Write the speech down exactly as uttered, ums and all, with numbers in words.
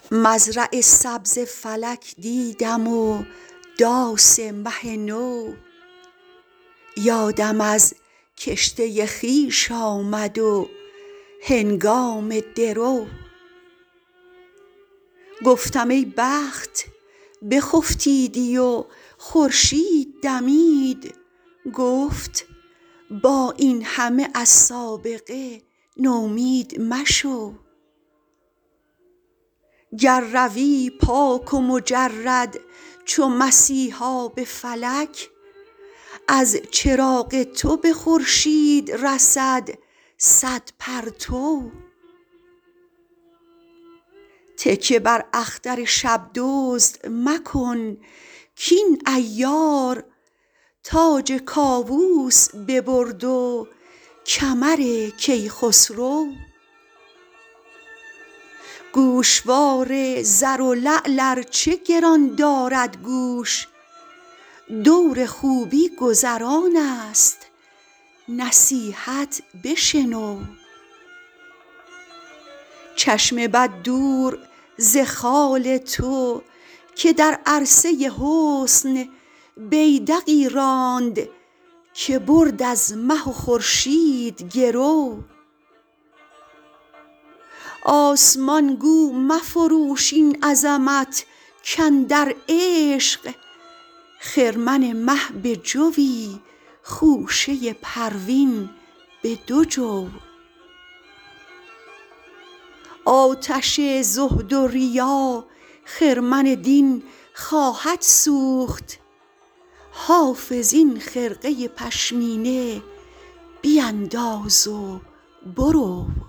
مزرع سبز فلک دیدم و داس مه نو، یادم از کشته خویش آمد و هنگام درو. گفتم ای بخت بخفتیدی و خورشید دمید، گفت با این همه از سابقه نومید مشو. گر روی پاک و مجرد چو مسیحا به فلک، از چراغ تو به خورشید رسد صد پرتو. تکیه بر اختر شب دزد مکن کاین عیار، تاج کاووس ببرد و کمر کیخسرو. گوشوار زر و لعل ار چه گران دارد گوش، دور خوبی گذران است نصیحت بشنو. چشم بد دور ز خال تو که در عرصه حسن بیدقی راند، که برد از مه و خورشید گرو. آسمان گو مفروش این عظمت کاندر عشق، خرمن مه به جوی خوشه پروین به دو جو. آتش زهد و ریا خرمن دین خواهد سوخت، حافظ این خرقه پشمینه بینداز و برو.